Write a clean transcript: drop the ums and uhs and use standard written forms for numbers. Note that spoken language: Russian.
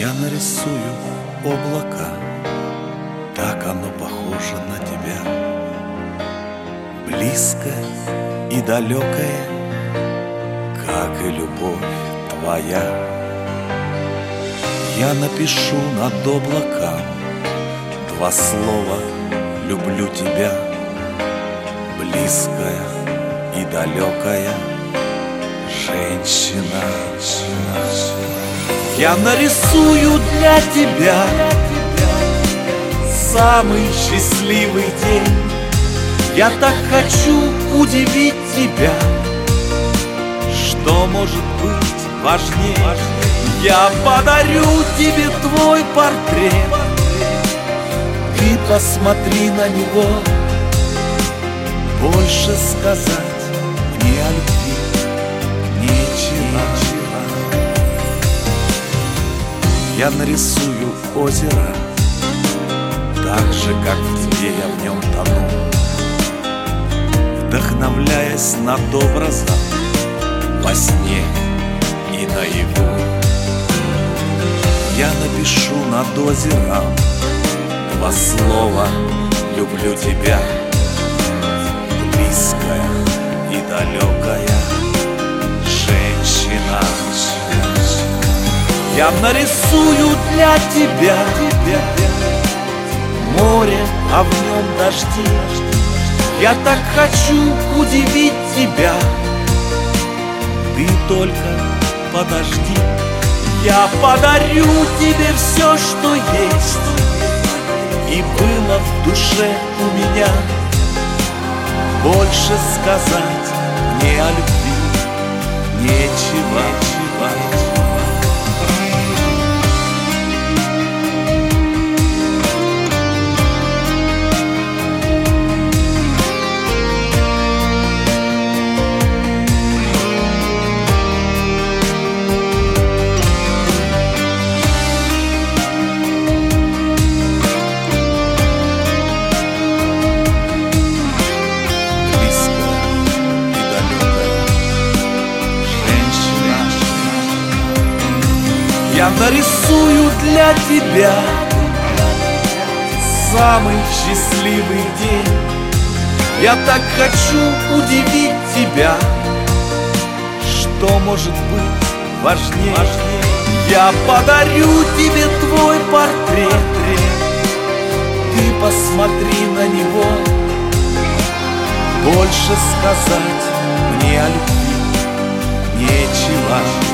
Я нарисую облака, так оно похоже на тебя, близкое и далекое, как и любовь твоя. Я напишу над облаком два слова: люблю тебя, близкая и далекая женщина. Я нарисую для тебя самый счастливый день. Я так хочу удивить тебя, что может быть важнее. Я подарю тебе твой портрет, ты посмотри на него. Больше сказать мне о любви нечего. Я нарисую озеро, так же, как в тебе я в нем тону, вдохновляясь над образом во сне и наяву. Я напишу над озером два слова: люблю тебя, близкая и далекая женщина. Я нарисую для тебя море, а в нем дожди. Я так хочу удивить тебя, ты только подожди. Я подарю тебе все, что есть и было в душе у меня. Больше сказать мне о любви нечего. Я нарисую для тебя самый счастливый день. Я так хочу удивить тебя, что может быть важнее. Я подарю тебе твой портрет, ты посмотри на него. Больше сказать мне о любви нечего.